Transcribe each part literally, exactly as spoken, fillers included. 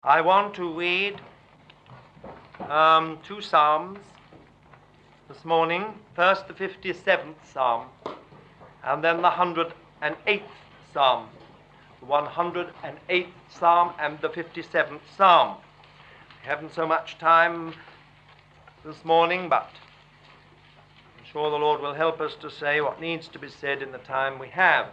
I want to read um, two Psalms this morning. First, the fifty-seventh Psalm, and then the one hundred eighth Psalm. The one hundred eighth Psalm and the fifty-seventh Psalm. We haven't so much time this morning, but I'm sure the Lord will help us to say what needs to be said in the time we have.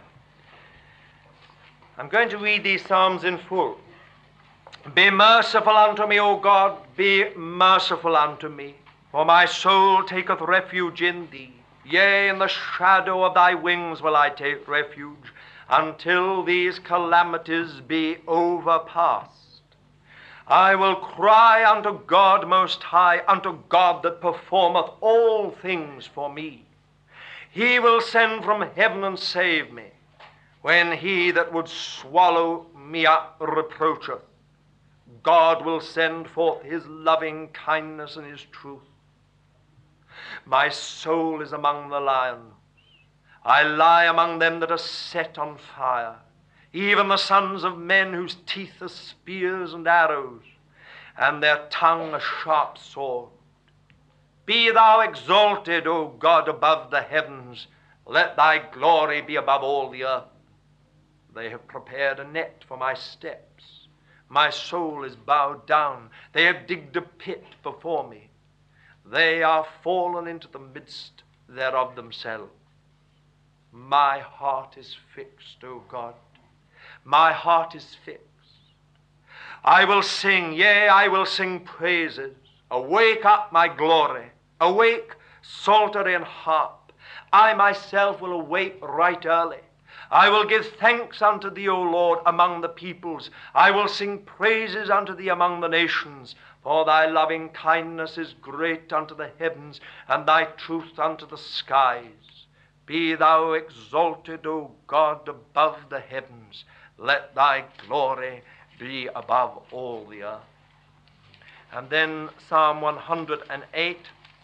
I'm going to read these Psalms in full. Be merciful unto me, O God, be merciful unto me, for my soul taketh refuge in thee. Yea, in the shadow of thy wings will I take refuge, until these calamities be overpast. I will cry unto God most high, unto God that performeth all things for me. He will send from heaven and save me, when he that would swallow me up reproacheth. God will send forth his loving kindness and his truth. My soul is among the lions. I lie among them that are set on fire, even the sons of men whose teeth are spears and arrows, and their tongue a sharp sword. Be thou exalted, O God, above the heavens. Let thy glory be above all the earth. They have prepared a net for my steps. My soul is bowed down. They have digged a pit before me. They are fallen into the midst thereof themselves. My heart is fixed, O God. My heart is fixed. I will sing, yea, I will sing praises. Awake up, my glory. Awake, psaltery and harp. I myself will awake right early. I will give thanks unto thee, O Lord, among the peoples. I will sing praises unto thee among the nations. For thy loving kindness is great unto the heavens, and thy truth unto the skies. Be thou exalted, O God, above the heavens. Let thy glory be above all the earth. And then Psalm one hundred eight.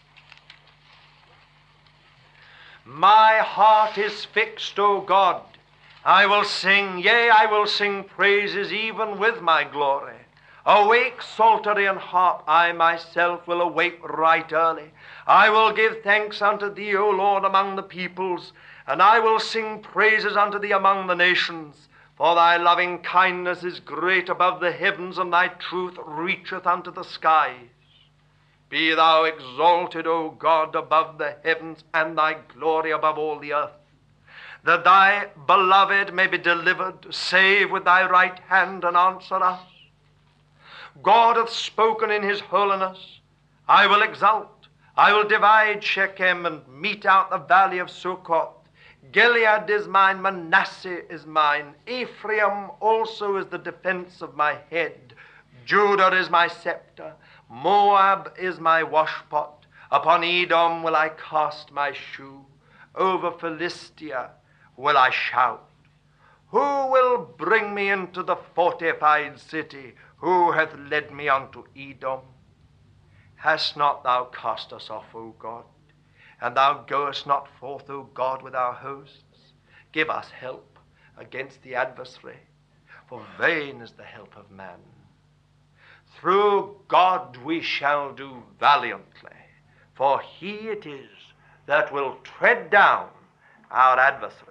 My heart is fixed, O God. I will sing, yea, I will sing praises even with my glory. Awake, psaltery and harp, I myself will awake right early. I will give thanks unto thee, O Lord, among the peoples, and I will sing praises unto thee among the nations. For thy loving kindness is great above the heavens, and thy truth reacheth unto the skies. Be thou exalted, O God, above the heavens, and thy glory above all the earth. That thy beloved may be delivered, save with thy right hand and answer us. God hath spoken in his holiness. I will exult. I will divide Shechem and mete out the valley of Succoth. Gilead is mine, Manasseh is mine. Ephraim also is the defense of my head. Judah is my scepter. Moab is my washpot. Upon Edom will I cast my shoe. Over Philistia will I shout. Who will bring me into the fortified city? Who hath led me unto Edom? Hast not thou cast us off, O God? And thou goest not forth, O God, with our hosts? Give us help against the adversary, for vain is the help of man. Through God we shall do valiantly, for he it is that will tread down our adversaries.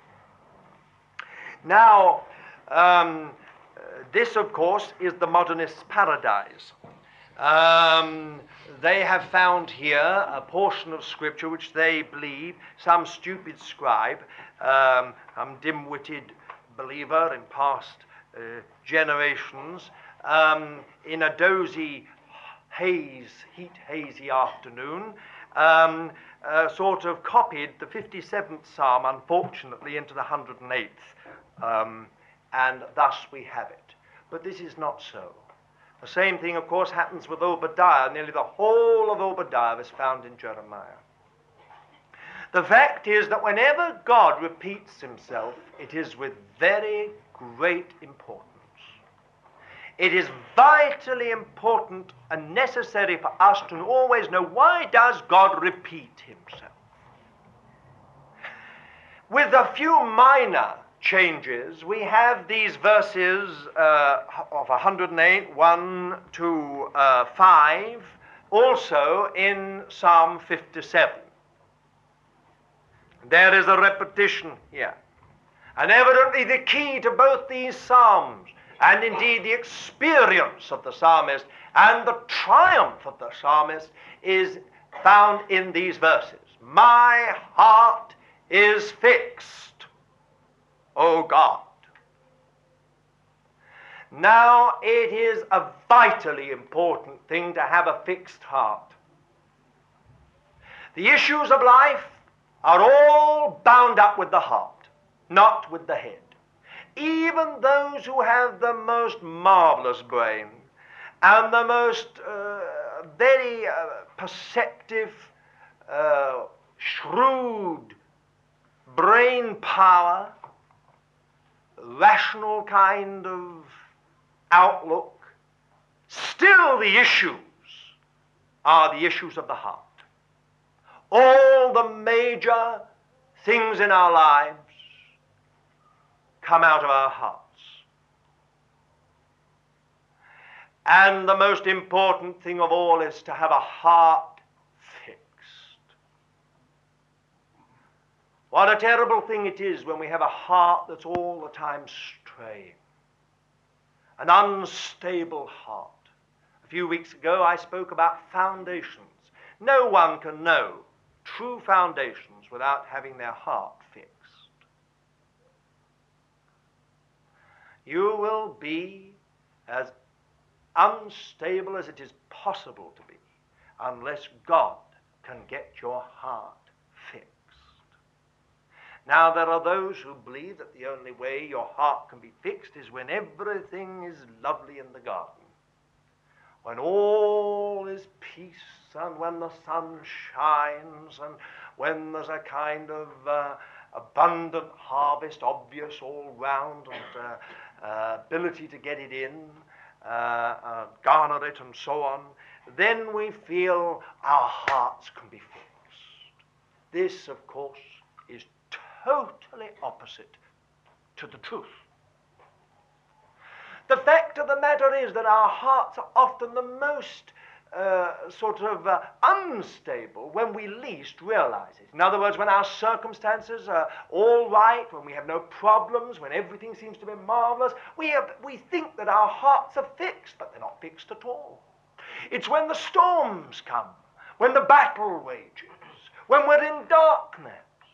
Now, um, this, of course, is the modernist's paradise. Um, they have found here a portion of Scripture which they believe some stupid scribe, um, some dim-witted believer in past uh, generations, um, in a dozy haze, heat hazy afternoon, um, uh, sort of copied the fifty-seventh Psalm, unfortunately, into the one hundred eighth. Um, and thus we have it. But this is not so. The same thing, of course, happens with Obadiah. Nearly the whole of Obadiah is found in Jeremiah. The fact is that whenever God repeats himself, it is with very great importance. It is vitally important and necessary for us to always know, why does God repeat himself? With a few minor changes, we have these verses uh, of one hundred eight, one to uh, five, also in Psalm fifty-seven. There is a repetition here. And evidently the key to both these psalms, and indeed the experience of the psalmist and the triumph of the psalmist, is found in these verses. My heart is fixed, O God. Now, it is a vitally important thing to have a fixed heart. The issues of life are all bound up with the heart, not with the head. Even those who have the most marvelous brain and the most uh, very uh, perceptive, uh, shrewd brain power, rational kind of outlook, still the issues are the issues of the heart. All the major things in our lives come out of our hearts. And the most important thing of all is to have a heart fixed. What a terrible thing it is when we have a heart that's all the time straying. An unstable heart. A few weeks ago I spoke about foundations. No one can know true foundations without having their heart fixed. You will be as unstable as it is possible to be unless God can get your heart fixed. Now, there are those who believe that the only way your heart can be fixed is when everything is lovely in the garden, when all is peace, and when the sun shines, and when there's a kind of uh, abundant harvest obvious all round, and uh, uh, ability to get it in, uh, uh, garner it, and so on, then we feel our hearts can be fixed. This, of course, is totally opposite to the truth. The fact of the matter is that our hearts are often the most uh, sort of uh, unstable when we least realize it. In other words, when our circumstances are all right, when we have no problems, when everything seems to be marvelous, we, have, we think that our hearts are fixed, but they're not fixed at all. It's when the storms come, when the battle rages, when we're in darkness,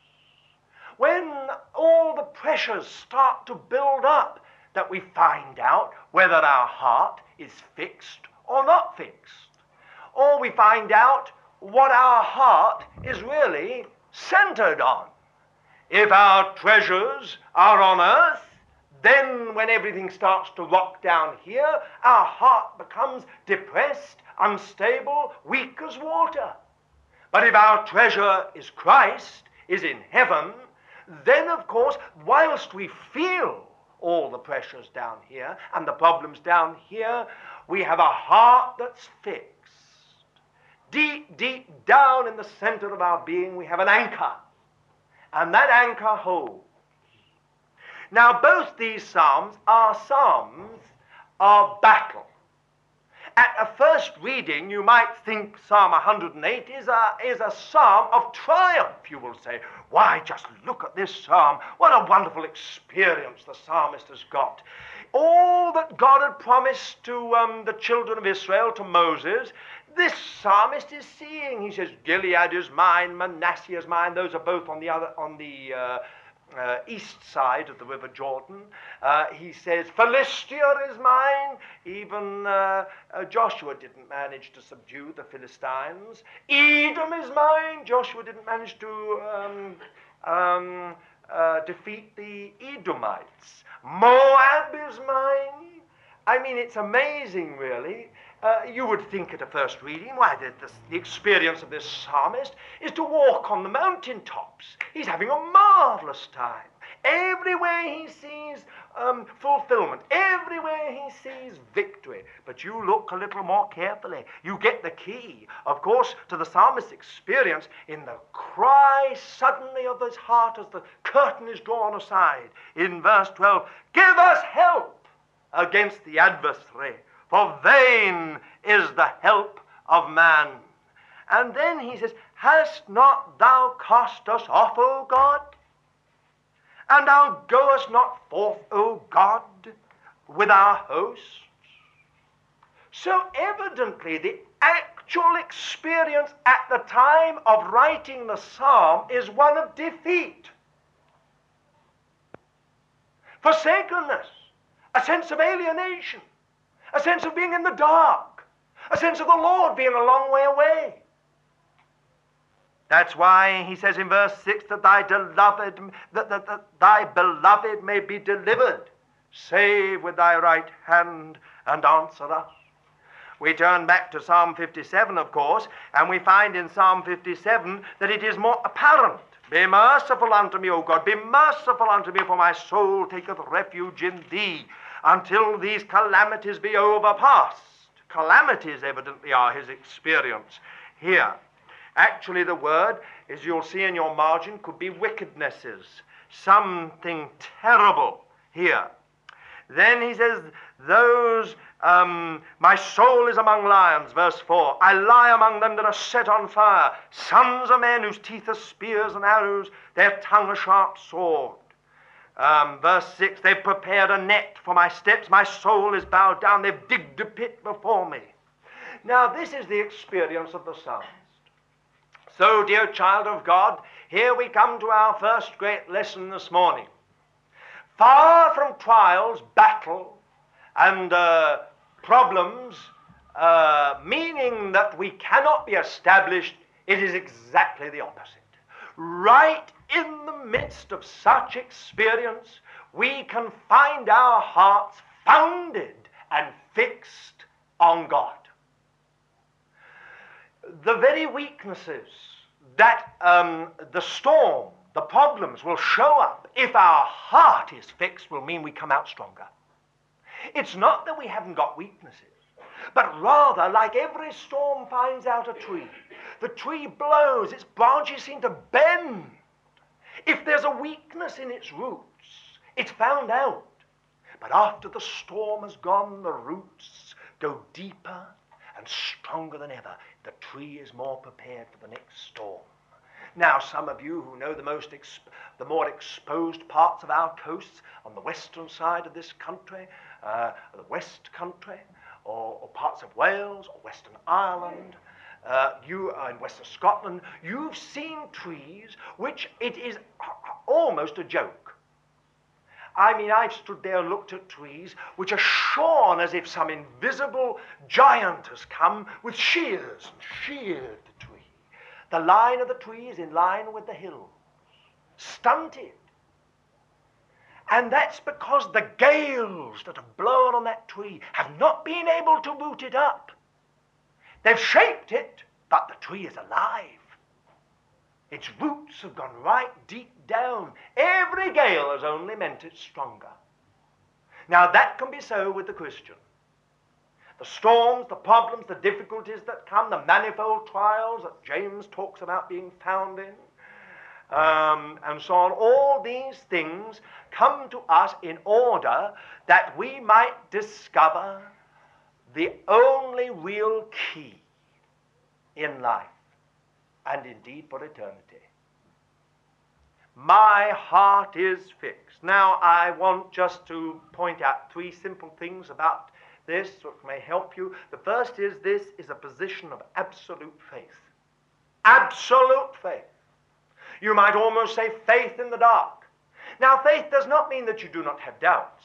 when all the pressures start to build up, that we find out whether our heart is fixed or not fixed. Or we find out what our heart is really centered on. If our treasures are on earth, then when everything starts to rock down here, our heart becomes depressed, unstable, weak as water. But if our treasure is Christ, is in heaven, then of course, whilst we feel all the pressures down here and the problems down here, we have a heart that's fixed. Deep, deep down in the center of our being, we have an anchor, and that anchor holds. Now, both these psalms are psalms of battle. At a first reading, you might think Psalm one hundred eight is a, is a psalm of triumph, you will say. Why, just look at this psalm. What a wonderful experience the psalmist has got. All that God had promised to um, the children of Israel, to Moses, this psalmist is seeing. He says, Gilead is mine, Manasseh is mine. Those are both on the other, on the uh, uh, east side of the River Jordan. Uh, he says, Philistia is mine. Even uh, uh, Joshua didn't manage to subdue the Philistines. Edom is mine. Joshua didn't manage to um, um, uh, defeat the Edomites. Moab is mine. I mean, it's amazing, really. Uh, you would think at a first reading, why, the, the, the experience of this psalmist is to walk on the mountaintops. He's having a marvelous time. Everywhere he sees um, fulfillment. Everywhere he sees victory. But you look a little more carefully. You get the key, of course, to the psalmist's experience in the cry suddenly of his heart as the curtain is drawn aside. In verse twelve, give us help against the adversary, for vain is the help of man. And then he says, hast not thou cast us off, O God? And thou goest not forth, O God, with our hosts? So evidently the actual experience at the time of writing the psalm is one of defeat, forsakenness, a sense of alienation, a sense of being in the dark, a sense of the Lord being a long way away. That's why he says in verse six that thy beloved, that, that, that thy beloved may be delivered. Save with thy right hand and answer us. We turn back to Psalm fifty-seven, of course, and we find in Psalm fifty-seven that it is more apparent. Be merciful unto me, O God, be merciful unto me, for my soul taketh refuge in thee, until these calamities be overpast. Calamities evidently are his experience here. Actually, the word, as you'll see in your margin, could be wickednesses. Something terrible here. Then he says, those, um, my soul is among lions, verse four. I lie among them that are set on fire. Sons of men whose teeth are spears and arrows, their tongue a sharp sword. Um, verse six, they've prepared a net for my steps. My soul is bowed down. They've digged a pit before me. Now, this is the experience of the psalmist. So, dear child of God, here we come to our first great lesson this morning. Far from trials, battle, and uh, problems, uh, meaning that we cannot be established, it is exactly the opposite. Right in the midst of such experience, we can find our hearts founded and fixed on God. The very weaknesses that um, the storm, the problems will show up, if our heart is fixed, will mean we come out stronger. It's not that we haven't got weaknesses, but rather, like every storm finds out a tree, the tree blows, its branches seem to bend. If there's a weakness in its roots, it's found out. But after the storm has gone, the roots go deeper and stronger than ever. The tree is more prepared for the next storm. Now, some of you who know the most exp- the more exposed parts of our coasts on the western side of this country, uh, the West Country, or, or parts of Wales, or Western Ireland, uh, you are in Western Scotland, you've seen trees which it is almost a joke. I mean, I've stood there and looked at trees which are shorn as if some invisible giant has come with shears and sheared the tree. The line of the tree is in line with the hills, stunted. And that's because the gales that have blown on that tree have not been able to root it up. They've shaped it, but the tree is alive. Its roots have gone right deep down. Every gale has only meant it stronger. Now that can be so with the Christian. The storms, the problems, the difficulties that come, the manifold trials that James talks about being found in, um, and so on, all these things come to us in order that we might discover the only real key in life, and indeed for eternity. My heart is fixed. Now, I want just to point out three simple things about this which may help you. The first is this is a position of absolute faith. Absolute faith. You might almost say faith in the dark. Now, faith does not mean that you do not have doubts.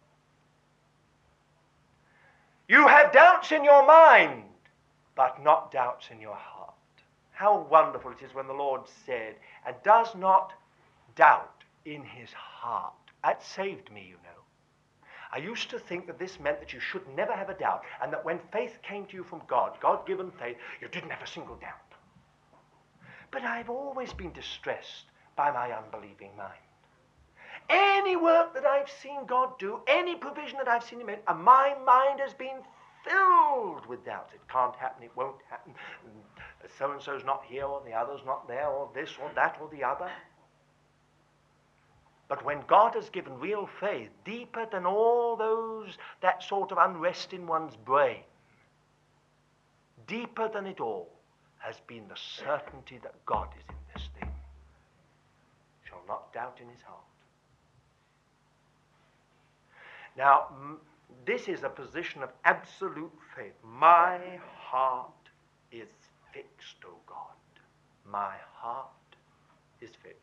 You have doubts in your mind, but not doubts in your heart. How wonderful it is when the Lord said, and does not doubt in his heart. That saved me, you know. I used to think that this meant that you should never have a doubt, and that when faith came to you from God, God-given faith, you didn't have a single doubt. But I've always been distressed by my unbelieving mind. Any work that I've seen God do, any provision that I've seen him make, and my mind has been filled with doubts. It can't happen, it won't happen. So-and-so's not here, or the other's not there, or this, or that, or the other. But when God has given real faith, deeper than all those, that sort of unrest in one's brain, deeper than it all has been the certainty that God is in this thing. Shall not doubt in his heart. Now, m- this is a position of absolute faith. My heart is fixed, O God. My heart is fixed.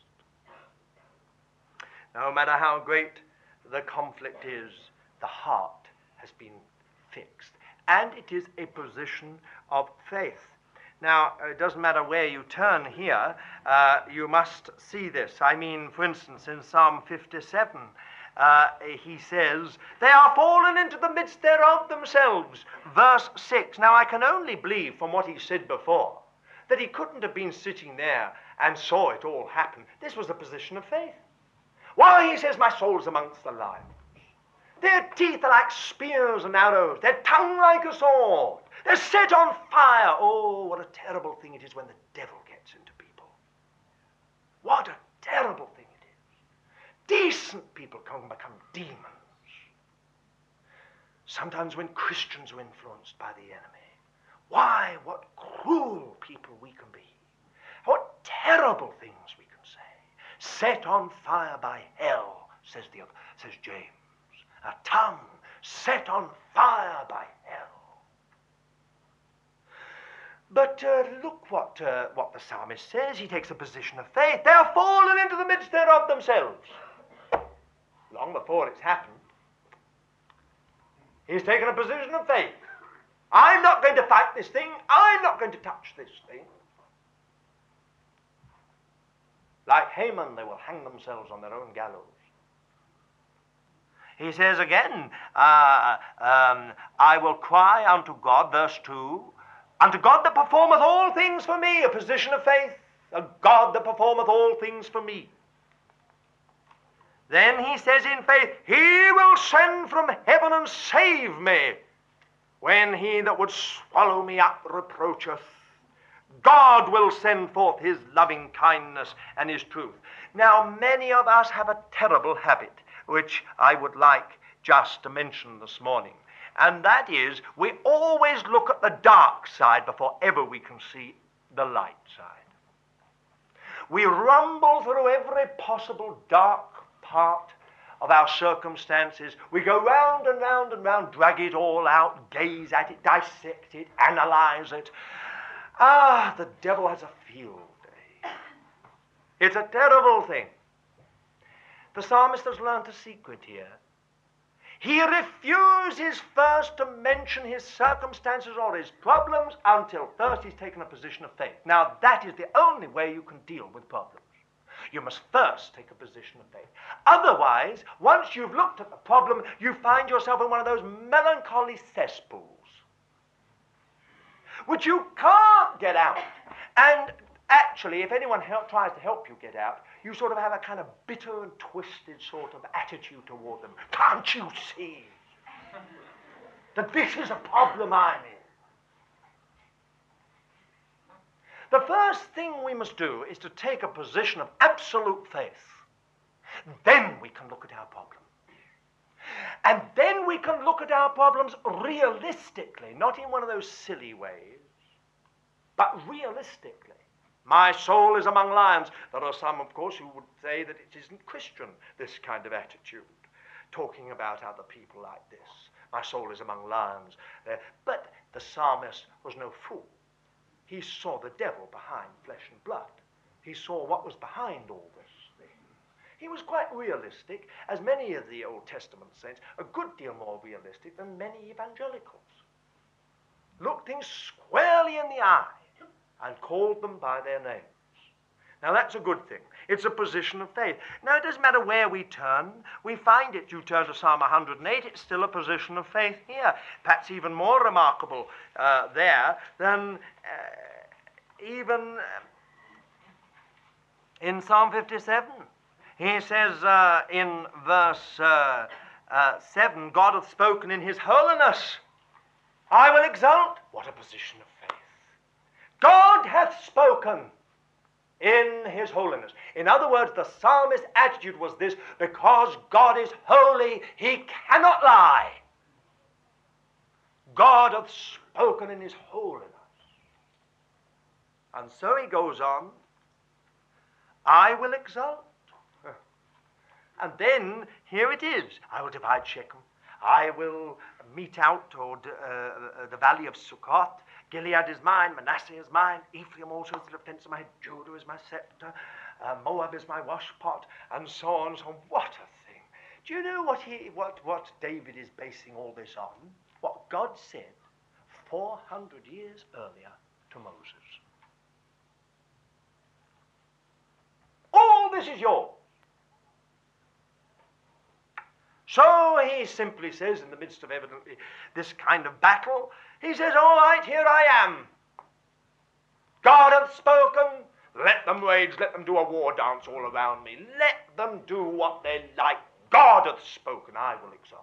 No matter how great the conflict is, the heart has been fixed. And it is a position of faith. Now, it doesn't matter where you turn here, uh, you must see this. I mean, for instance, in Psalm fifty-seven, uh, he says, they are fallen into the midst thereof themselves. Verse six. Now, I can only believe from what he said before that he couldn't have been sitting there and saw it all happen. This was a position of faith. Why, he says, my soul's amongst the lions. Their teeth are like spears and arrows. Their tongue like a sword. They're set on fire. Oh, what a terrible thing it is when the devil gets into people. What a terrible thing it is. Decent people can become demons. Sometimes when Christians are influenced by the enemy. Why, what cruel people we can be. What terrible things we can say. Set on fire by hell, says the other, says James. A tongue set on fire by hell. But uh, look what uh, what the psalmist says. He takes a position of faith. They are fallen into the midst thereof themselves. Long before it's happened, he's taken a position of faith. I'm not going to fight this thing. I'm not going to touch this thing. Like Haman, they will hang themselves on their own gallows. He says again, uh, um, I will cry unto God, verse two, unto God that performeth all things for me, a position of faith, a God that performeth all things for me. Then he says in faith, he will send from heaven and save me, when he that would swallow me up reproacheth. God will send forth his loving kindness and his truth. Now, many of us have a terrible habit, which I would like just to mention this morning. And that is, we always look at the dark side before ever we can see the light side. We rumble through every possible dark part of our circumstances. We go round and round and round, drag it all out, gaze at it, dissect it, analyze it. Ah, the devil has a field day. It's a terrible thing. The psalmist has learnt a secret here. He refuses first to mention his circumstances or his problems until first he's taken a position of faith. Now, that is the only way you can deal with problems. You must first take a position of faith. Otherwise, once you've looked at the problem, you find yourself in one of those melancholy cesspools, which you can't get out. And actually, if anyone help, tries to help you get out, you sort of have a kind of bitter and twisted sort of attitude toward them. Can't you see that this is a problem I'm in? The first thing we must do is to take a position of absolute faith. Then we can look at our problem. And then we can look at our problems realistically, not in one of those silly ways, but realistically. My soul is among lions. There are some, of course, who would say that it isn't Christian, this kind of attitude, talking about other people like this. My soul is among lions. Uh, but the psalmist was no fool. He saw the devil behind flesh and blood. He saw what was behind all this thing. He was quite realistic, as many of the Old Testament saints, a good deal more realistic than many evangelicals. Looked things squarely in the eye and called them by their names. Now that's a good thing. It's a position of faith. Now it doesn't matter where we turn. We find it. You turn to Psalm one hundred eight, it's still a position of faith here. Perhaps even more remarkable uh, there than uh, even uh, in Psalm fifty-seven. He says uh, in verse uh, uh, seven, God hath spoken in his holiness. I will exult. What a position of faith. God hath spoken in his holiness. In other words, the psalmist's attitude was this: because God is holy, he cannot lie. God hath spoken in his holiness. And so he goes on, I will exult. And then, here it is, I will divide Shechem. I will mete out toward uh, the valley of Succoth. Gilead is mine, Manasseh is mine, Ephraim also is the defense of my head, Judah is my scepter, uh, Moab is my washpot, and so on and so on. What a thing. Do you know what, he, what, what David is basing all this on? What God said four hundred years earlier to Moses. All this is yours. So he simply says, in the midst of evidently this kind of battle, he says, all right, here I am. God hath spoken. Let them rage. Let them do a war dance all around me. Let them do what they like. God hath spoken. I will exalt.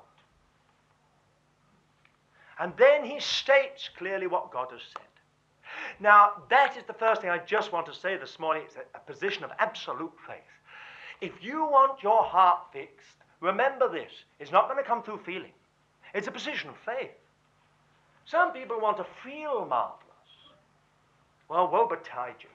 And then he states clearly what God has said. Now, that is the first thing I just want to say this morning. It's a, a position of absolute faith. If you want your heart fixed, remember this, it's not going to come through feeling. It's a position of faith. Some people want to feel marvelous. Well, woe betide you.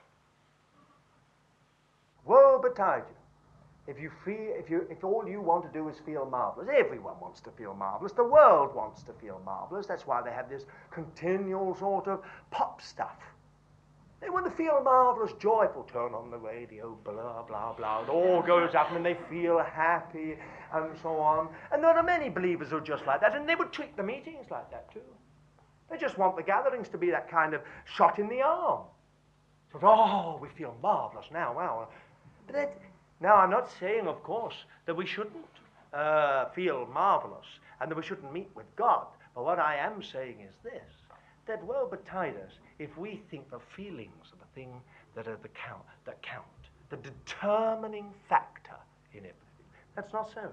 Woe betide you. If you feel, if you, if all you want to do is feel marvelous, everyone wants to feel marvelous. The world wants to feel marvelous. That's why they have this continual sort of pop stuff. They want to feel marvelous, joyful, turn on the radio, blah, blah, blah. It all goes up and they feel happy and so on. And there are many believers who are just like that, and they would treat the meetings like that too. They just want the gatherings to be that kind of shot in the arm. So, oh, we feel marvelous now, wow. But that, now, I'm not saying, of course, that we shouldn't uh, feel marvelous and that we shouldn't meet with God. But what I am saying is this, that woe betide us if we think the feelings are the thing that are the count, that count, the determining factor in everything. That's not so.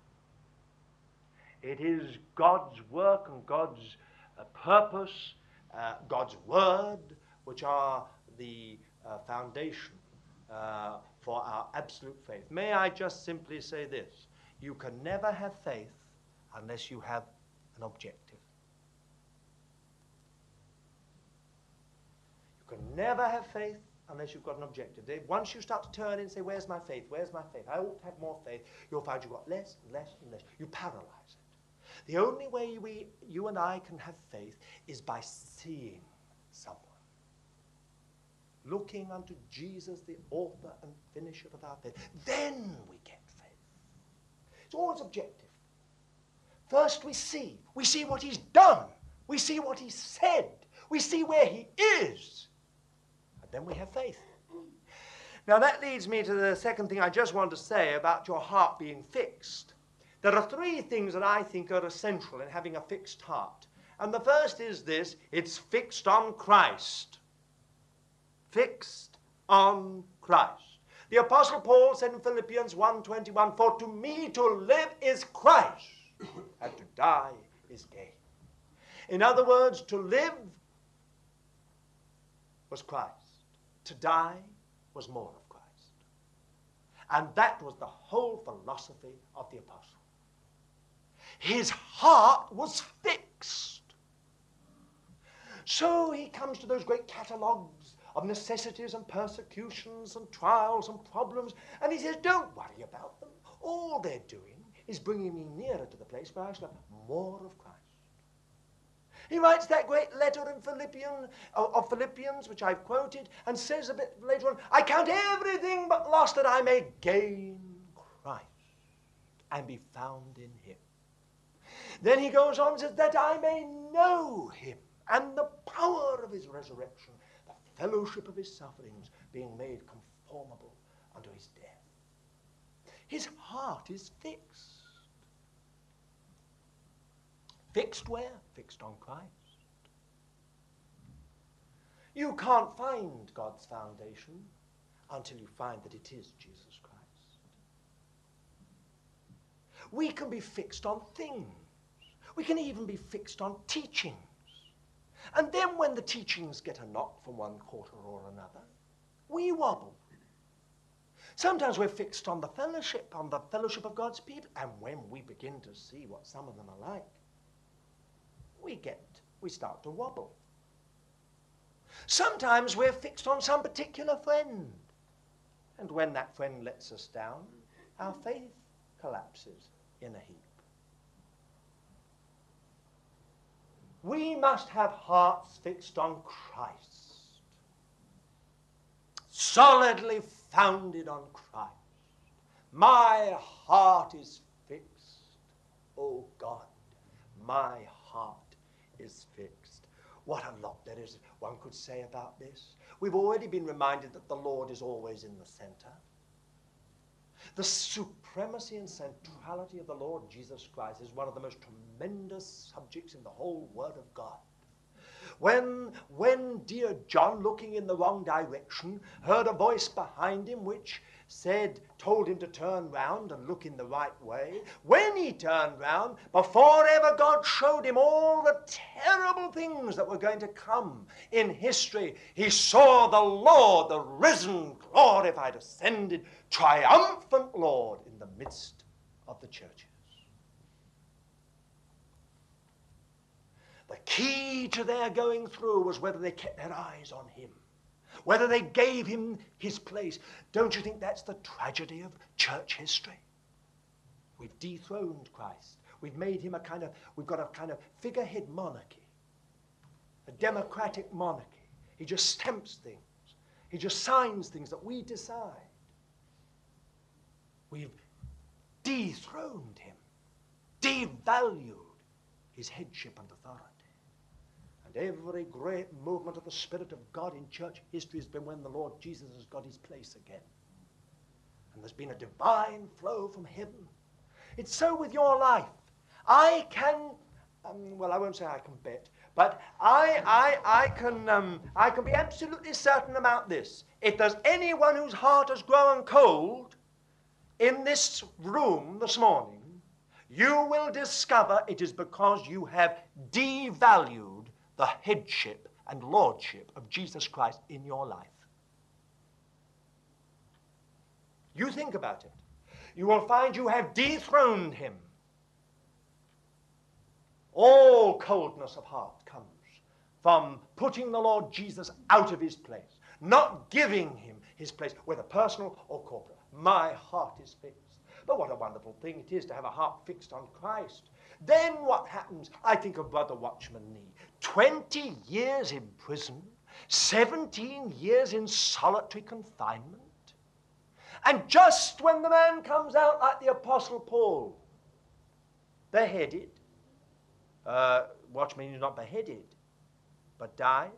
It is God's work and God's uh, purpose, uh, God's word, which are the uh, foundation uh, for our absolute faith. May I just simply say this: you can never have faith unless you have an objective. You can never have faith unless you've got an objective. Once you start to turn and say, where's my faith, where's my faith, I ought to have more faith, you'll find you've got less and less and less. You paralyze it. The only way we, you and I can have faith is by seeing someone. Looking unto Jesus, the author and finisher of our faith. Then we get faith. It's always objective. First we see. We see what he's done. We see what he said. We see where he is. And then we have faith. Now that leads me to the second thing I just want to say about your heart being fixed. There are three things that I think are essential in having a fixed heart. And the first is this: it's fixed on Christ. Fixed on Christ. The Apostle Paul said in Philippians one twenty-one, for to me to live is Christ, and to die is gain. In other words, to live was Christ. To die was more of Christ. And that was the whole philosophy of the apostle. His heart was fixed. So he comes to those great catalogues of necessities and persecutions and trials and problems, and he says, don't worry about them. All they're doing is bringing me nearer to the place where I shall have more of Christ. He writes that great letter in Philippians, of Philippians, which I've quoted, and says a bit later on, I count everything but loss that I may gain Christ and be found in him. Then he goes on and says, that I may know him and the power of his resurrection, the fellowship of his sufferings, being made conformable unto his death. His heart is fixed. Fixed where? Fixed on Christ. You can't find God's foundation until you find that it is Jesus Christ. We can be fixed on things. We can even be fixed on teachings. And then when the teachings get a knock from one quarter or another, we wobble. Sometimes we're fixed on the fellowship, on the fellowship of God's people, and when we begin to see what some of them are like, we get, we start to wobble. Sometimes we're fixed on some particular friend, and when that friend lets us down, our faith collapses in a heap. We must have hearts fixed on Christ, solidly founded on Christ. My heart is fixed, oh God, my heart is fixed. What a lot there is one could say about this. We've already been reminded that the Lord is always in the center. The supremacy and centrality of the Lord Jesus Christ is one of the most tremendous subjects in the whole Word of God. When, when dear John, looking in the wrong direction, heard a voice behind him which said, told him to turn round and look in the right way, when he turned round, before ever God showed him all the terrible things that were going to come in history, he saw the Lord, the risen, glorified, ascended, triumphant Lord in the midst of the churches. The key to their going through was whether they kept their eyes on him, whether they gave him his place. Don't you think that's the tragedy of church history? We've dethroned Christ. We've made him a kind of, we've got a kind of figurehead monarchy, a democratic monarchy. He just stamps things. He just signs things that we decide. We've dethroned him, devalued his headship and authority. And every great movement of the Spirit of God in church history has been when the Lord Jesus has got his place again. And there's been a divine flow from heaven. It's so with your life. I can, um, well, I won't say I can bet, but I, I, I, can, um, I can be absolutely certain about this. If there's anyone whose heart has grown cold in this room this morning, you will discover it is because you have devalued the headship and lordship of Jesus Christ in your life. You think about it. You will find you have dethroned him. All coldness of heart comes from putting the Lord Jesus out of his place, not giving him his place, whether personal or corporate. My heart is fixed. But what a wonderful thing it is to have a heart fixed on Christ. Then what happens? I think of Brother Watchman Nee. twenty years in prison, seventeen years in solitary confinement. And just when the man comes out like the Apostle Paul, beheaded, uh, Watchman is not beheaded, but dies.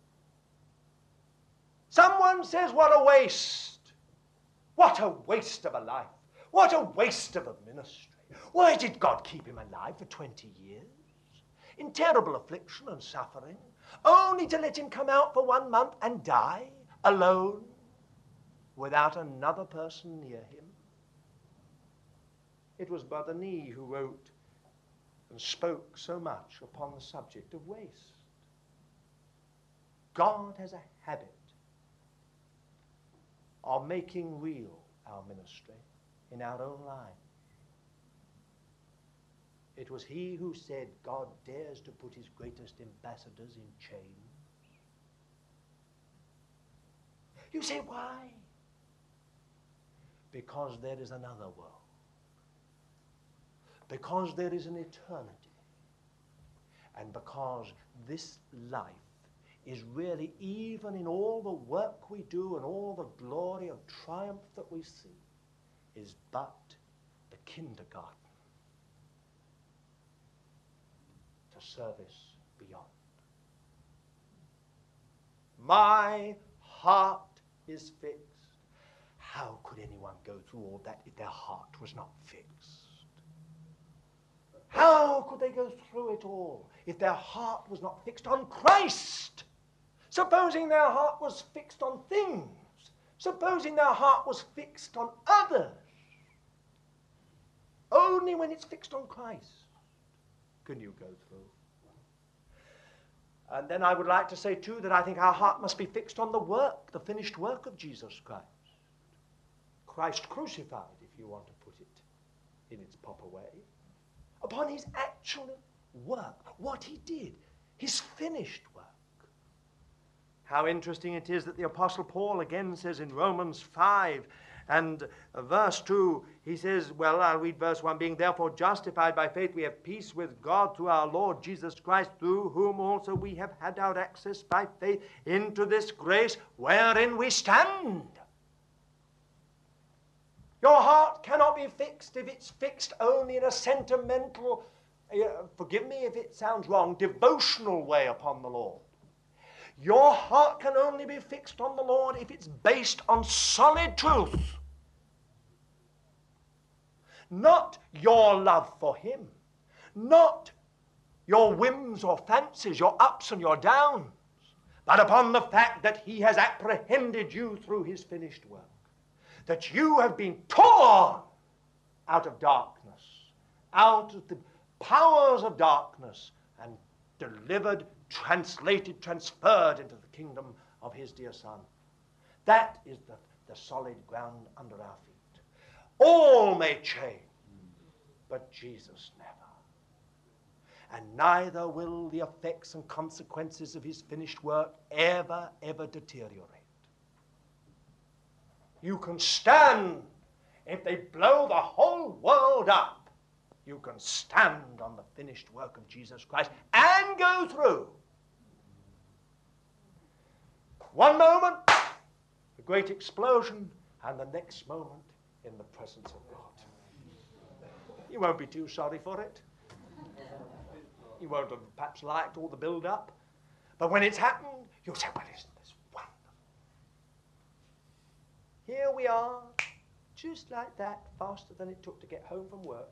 Someone says, what a waste. What a waste of a life. What a waste of a ministry. Why did God keep him alive for twenty years? In terrible affliction and suffering, only to let him come out for one month and die alone without another person near him? It was Brother Nee who wrote and spoke so much upon the subject of waste. God has a habit of making real our ministry in our own lives. It was he who said, God dares to put his greatest ambassadors in chains. You say, why? Because there is another world. Because there is an eternity. And because this life is really, even in all the work we do and all the glory and triumph that we see, is but the kindergarten to service beyond. My heart is fixed. How could anyone go through all that if their heart was not fixed? How could they go through it all if their heart was not fixed on Christ? Supposing their heart was fixed on things. Supposing their heart was fixed on others. Only when it's fixed on Christ can you go through. And then I would like to say too that I think our heart must be fixed on the work, the finished work of Jesus Christ. Christ crucified, if you want to put it in its proper way, upon his actual work, what he did, his finished work. How interesting it is that the Apostle Paul again says in Romans five and verse two, he says, well, I'll read verse one, being therefore justified by faith, we have peace with God through our Lord Jesus Christ, through whom also we have had our access by faith into this grace wherein we stand. Your heart cannot be fixed if it's fixed only in a sentimental, uh, forgive me if it sounds wrong, devotional way upon the Lord. Your heart can only be fixed on the Lord if it's based on solid truth. Not your love for him, not your whims or fancies, your ups and your downs, but upon the fact that he has apprehended you through his finished work, that you have been torn out of darkness, out of the powers of darkness, and delivered, translated, transferred into the kingdom of his dear Son. That is the, the solid ground under our feet. All may change, but Jesus never. And neither will the effects and consequences of his finished work ever, ever deteriorate. You can stand if they blow the whole world up. You can stand on the finished work of Jesus Christ and go through. One moment, a great explosion, and the next moment in the presence of God. You won't be too sorry for it. You won't have perhaps liked all the build-up. But when it's happened, you'll say, well, isn't this wonderful? Here we are, just like that, faster than it took to get home from work.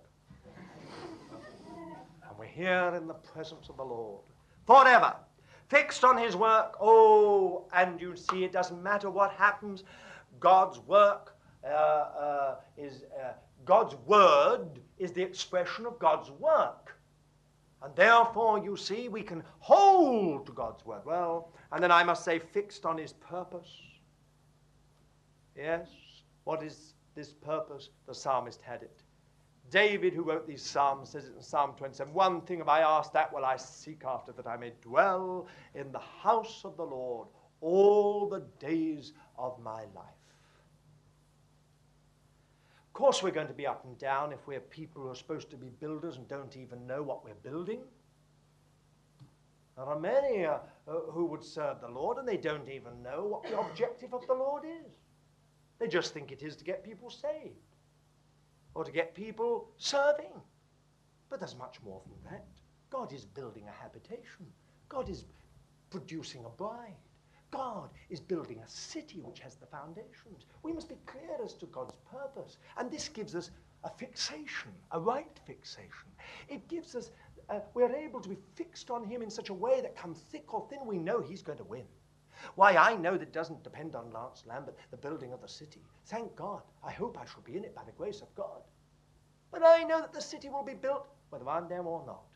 And we're here in the presence of the Lord forever, fixed on his work. Oh, and you see, it doesn't matter what happens. God's work uh, uh, is, uh, God's word is the expression of God's work. And therefore, you see, we can hold to God's word. Well, and then I must say, fixed on his purpose. Yes, what is this purpose? The psalmist had it. David, who wrote these psalms, says it in Psalm twenty-seven, one thing have I asked, that will I seek after, that I may dwell in the house of the Lord all the days of my life. Of course, we're going to be up and down if we're people who are supposed to be builders and don't even know what we're building. There are many uh, uh, who would serve the Lord and they don't even know what the objective of the Lord is. They just think it is to get people saved or to get people serving. But there's much more than that. God is building a habitation. God is producing a bride. God is building a city which has the foundations. We must be clear as to God's purpose. And this gives us a fixation, a right fixation. It gives us, uh, we're able to be fixed on him in such a way that come thick or thin, we know he's going to win. Why, I know that it doesn't depend on Lance Lambert, the building of the city. Thank God. I hope I shall be in it by the grace of God. But I know that the city will be built whether I'm there or not.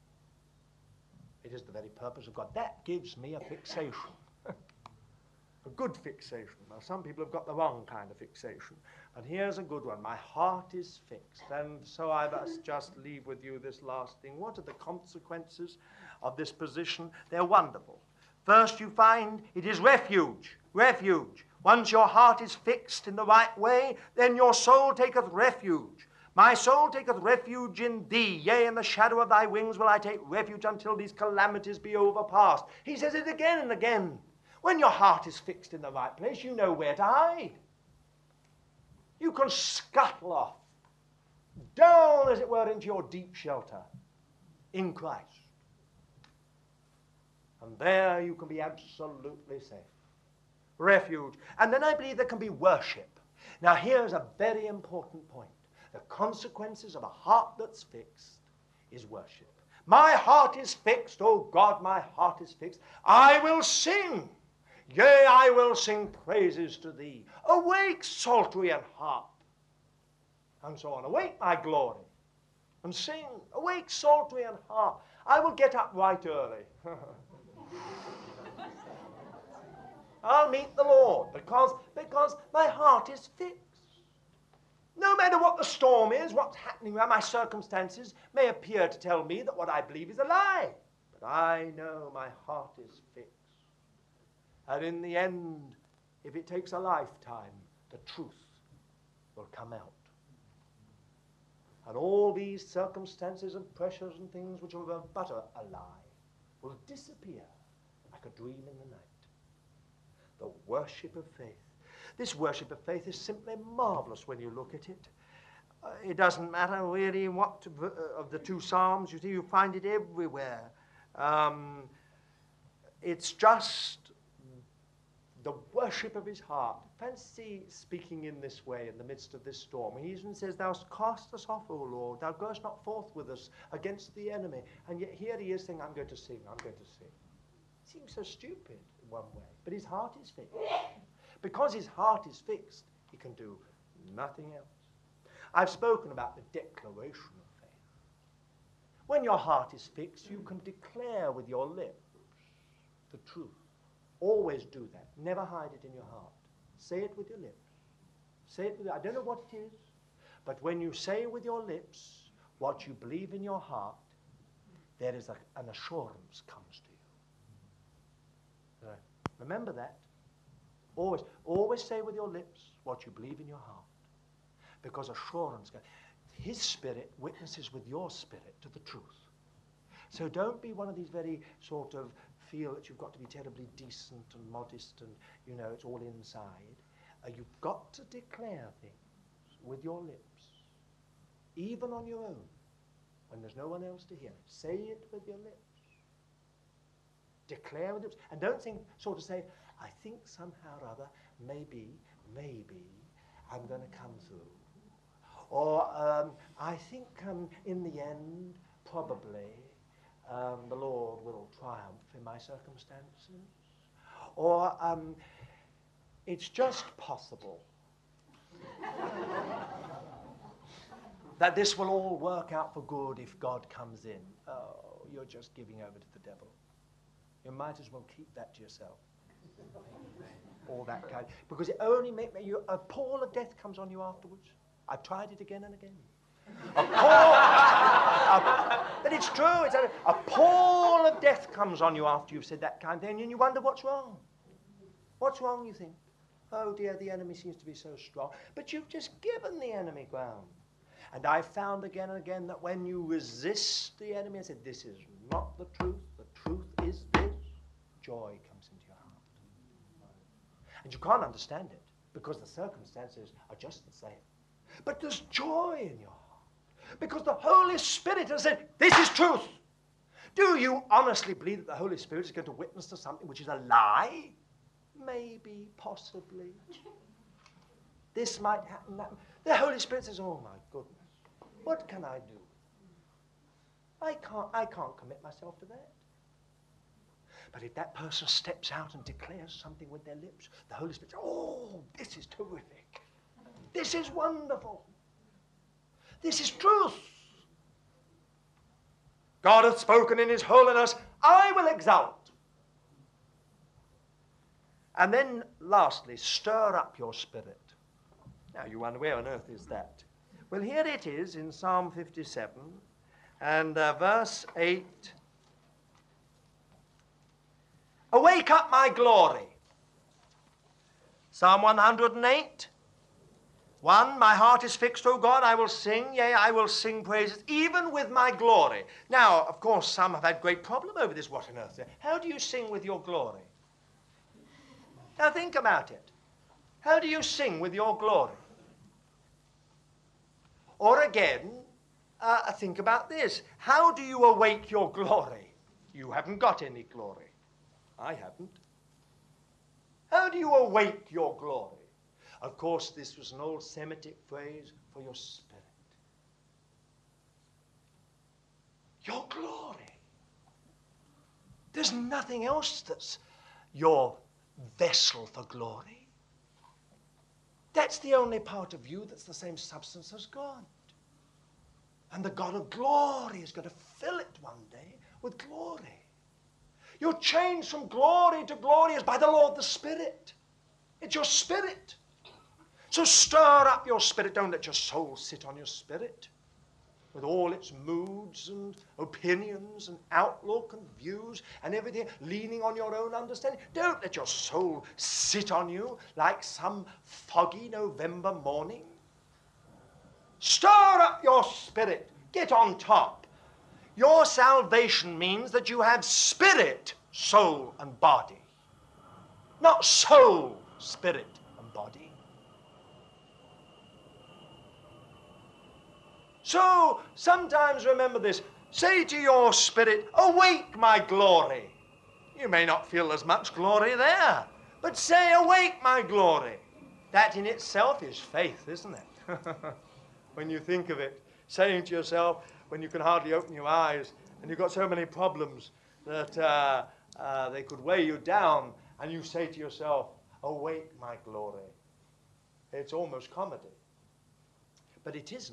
It is the very purpose of God. That gives me a fixation. A good fixation. Now, some people have got the wrong kind of fixation. But here's a good one. My heart is fixed. And so I must just leave with you this last thing. What are the consequences of this position? They're wonderful. First, you find it is refuge. Refuge. Once your heart is fixed in the right way, then your soul taketh refuge. My soul taketh refuge in thee. Yea, in the shadow of thy wings will I take refuge until these calamities be overpast. He says it again and again. When your heart is fixed in the right place, you know where to hide. You can scuttle off, down, as it were, into your deep shelter in Christ. And there you can be absolutely safe. Refuge. And then I believe there can be worship. Now here's a very important point. The consequences of a heart that's fixed is worship. My heart is fixed, oh God, my heart is fixed. I will sing. Yea, I will sing praises to thee. Awake, psaltery and harp. And so on. Awake, my glory. and sing, awake, psaltery and harp. I will get up right early. I'll meet the Lord because, because my heart is fixed. No matter what the storm is, what's happening around, my circumstances may appear to tell me that what I believe is a lie. But I know my heart is fixed. And in the end, if it takes a lifetime, the truth will come out. And all these circumstances and pressures and things which were but a, a lie will disappear like a dream in the night. The worship of faith. This worship of faith is simply marvelous when you look at it. Uh, it doesn't matter really what to, uh, of the two Psalms. You see, you find it everywhere. Um, it's just the worship of his heart. Fancy speaking in this way in the midst of this storm. He even says, thou hast cast us off, O Lord. Thou goest not forth with us against the enemy. And yet here he is saying, I'm going to sing, I'm going to sing. It seems so stupid in one way, but his heart is fixed. Because his heart is fixed, he can do nothing else. I've spoken about the declaration of faith. When your heart is fixed, you can declare with your lips the truth. Always do that. Never hide it in your heart. Say it with your lips. Say it with, I don't know what it is, but when you say with your lips what you believe in your heart, there is a, an assurance comes to you. Right. Remember that. Always, always say with your lips what you believe in your heart. Because assurance, his spirit witnesses with your spirit to the truth. So don't be one of these very sort of feel that you've got to be terribly decent and modest and, you know, it's all inside. Uh, you've got to declare things with your lips, even on your own, when there's no one else to hear it. Say it with your lips. Declare with your lips. And don't think, sort of say, I think somehow or other, maybe, maybe, I'm going to come through. Or um, I think um, in the end, probably, um, the Lord will triumph in my circumstances. Or um, it's just possible that this will all work out for good if God comes in. Oh, you're just giving over to the devil. You might as well keep that to yourself. All that kind. Because it only makes you, a pall of death comes on you afterwards. I've tried it again and again. A pall, a, but it's true. It's a, a pall of death comes on you after you've said that kind of thing, and you wonder what's wrong. What's wrong, you think? Oh dear, the enemy seems to be so strong. But you've just given the enemy ground. And I've found again and again that when you resist the enemy and say, this is not the truth, the truth is this, joy comes into your heart. And you can't understand it because the circumstances are just the same. But there's joy in your heart because the Holy Spirit has said, this is truth. Do you honestly believe that the Holy Spirit is going to witness to something which is a lie? Maybe, possibly. This might happen. That. The Holy Spirit says, oh my goodness, what can I do? I can't, I can't commit myself to that. But if that person steps out and declares something with their lips, the Holy Spirit says, oh, this is terrific. This is wonderful. This is truth. God hath spoken in his holiness, I will exalt. And then, lastly, stir up your spirit. Now, you wonder, where on earth is that? Well, here it is in Psalm fifty-seven, and uh, verse eight. Awake up, my glory. Psalm one hundred eight. One, my heart is fixed, O God, I will sing, yea, I will sing praises, even with my glory. Now, of course, some have had great problem over this, what on earth? How do you sing with your glory? Now think about it. How do you sing with your glory? Or again, uh, think about this. How do you awake your glory? You haven't got any glory. I haven't. How do you awake your glory? Of course, this was an old Semitic phrase for your spirit. Your glory. There's nothing else that's your vessel for glory. That's the only part of you that's the same substance as God. And the God of glory is going to fill it one day with glory. Your change from glory to glory is by the Lord the Spirit. It's your spirit. So stir up your spirit. Don't let your soul sit on your spirit with all its moods and opinions and outlook and views and everything, leaning on your own understanding. Don't let your soul sit on you like some foggy November morning. Stir up your spirit. Get on top. Your salvation means that you have spirit, soul, and body. Not soul, spirit, and body. So, sometimes remember this. Say to your spirit, awake, my glory. You may not feel as much glory there, but say, awake, my glory. That in itself is faith, isn't it? When you think of it, saying to yourself, when you can hardly open your eyes, and you've got so many problems that uh, uh, they could weigh you down, and you say to yourself, awake, my glory. It's almost comedy. But it isn't.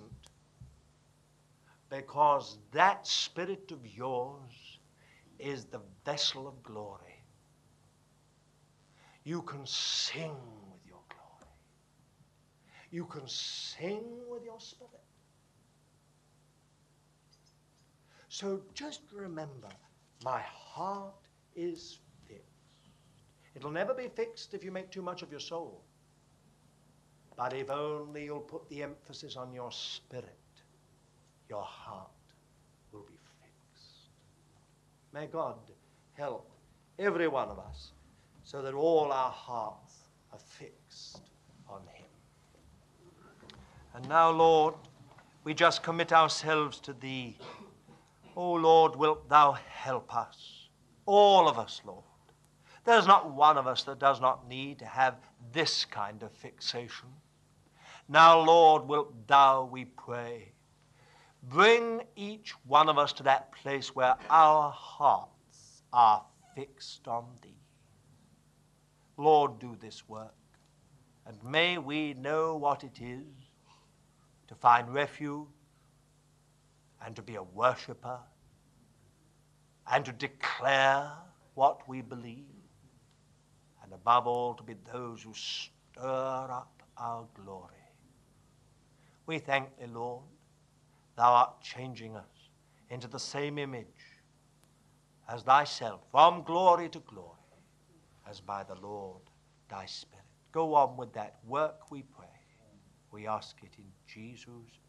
Because that spirit of yours is the vessel of glory. You can sing with your glory. You can sing with your spirit. So just remember, my heart is fixed. It'll never be fixed if you make too much of your soul. But if only you'll put the emphasis on your spirit, your heart will be fixed. May God help every one of us so that all our hearts are fixed on him. And now, Lord, we just commit ourselves to thee. Oh, Lord, wilt thou help us, all of us, Lord. There's not one of us that does not need to have this kind of fixation. Now, Lord, wilt thou, we pray, bring each one of us to that place where our hearts are fixed on thee. Lord, do this work, and may we know what it is to find refuge and to be a worshiper and to declare what we believe, and above all to be those who stir up our glory. We thank thee, Lord. Thou art changing us into the same image as thyself, from glory to glory, as by the Lord thy Spirit. Go on with that work, we pray. We ask it in Jesus'